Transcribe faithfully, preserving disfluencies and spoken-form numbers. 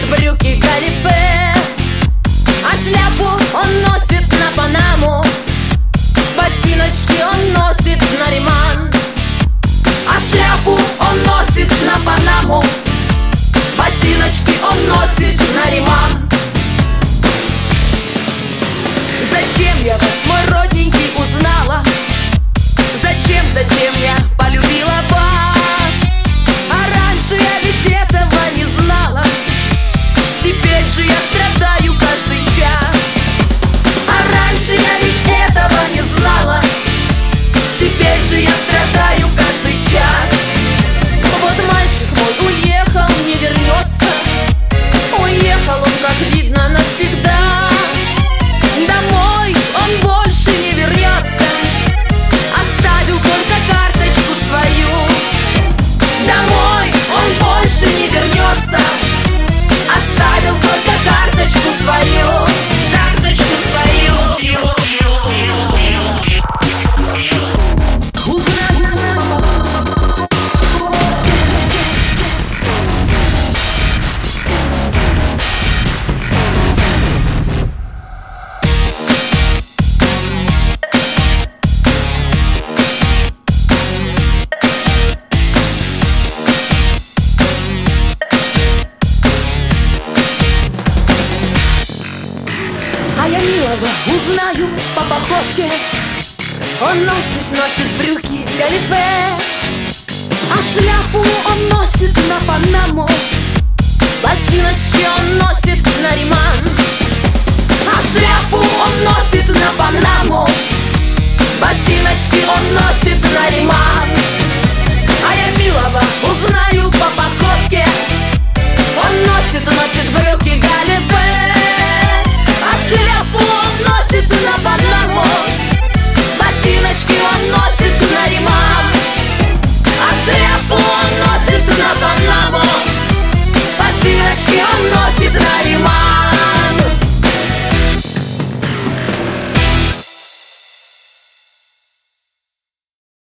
брюки галифе, а шляпу он носит на Панаму, ботиночки он носит на Риман. А шляпу он носит на Панаму, ботиночки он носит на Риман. Зачем я вас, мой родненький, узнала? Зачем, зачем я полюбила вас? А раньше я ведь этого не знала. Теперь же я страдаю каждый час. А раньше я ведь этого не знала. Теперь же я страдаю каждый час. Вот мальчик мой уехал, не вернется. Уехал он, как видно, навсегда. Домой он больше не вернется. Оставил только карточку свою. Домой он больше не вернется. Оставил только карточку свою. Карточку свою. А я милого узнаю по походке. Он носит, носит брюки галифе, а шляпу он носит на Панаму, ботиночки он носит на Риман. А шляпу он носит на Панаму, ботиночки он носит на Риман.